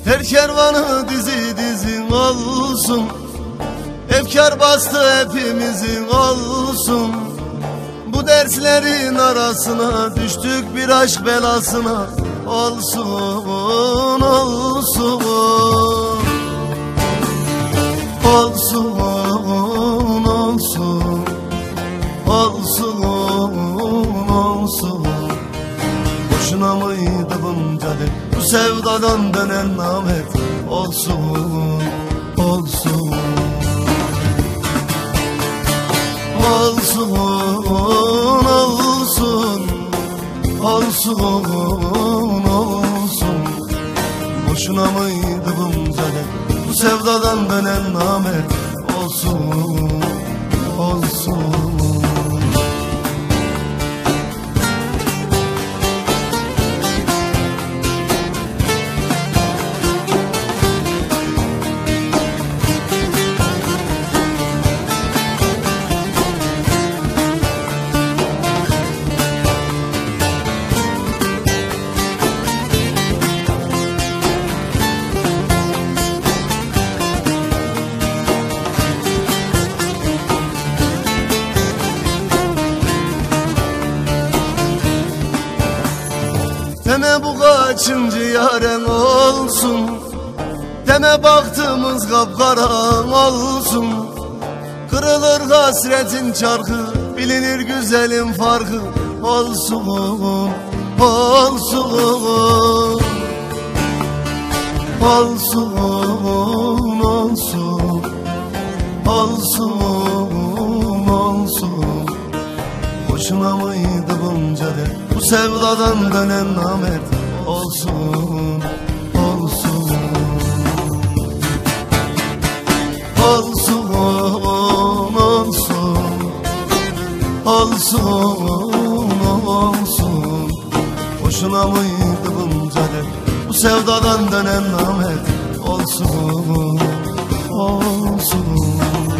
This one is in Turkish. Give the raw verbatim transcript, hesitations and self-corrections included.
Her kervanı dizi dizi olsun, efkar bastı hepimizin olsun. Bu derslerin arasına düştük bir aşk belasına. Olsun, olsun, olsun, olsun, olsun, olsun. Boşuna mıydı bunca dert, bu sevdadan dönen namet. Olsun, olsun, olsun, olsun, olsun, olsun. Boşuna mıydı bunca dert, bu sevdadan dönen namet. Olsun, olsun. Deme bu kaçıncı yaren olsun, deme baktığımız kapkara olsun. Kırılır hasretin çarkı, bilinir güzelin farkı. Olsun, olsun, olsun, olsun, olsun, olsun. Boşuna mıydı bunca dert, bu sevdadan dönen namet. Olsun, olsun, olsun, olsun, olsun, olsun. Boşuna mıydı bunca dert, bu sevdadan dönen namet. Olsun, olsun.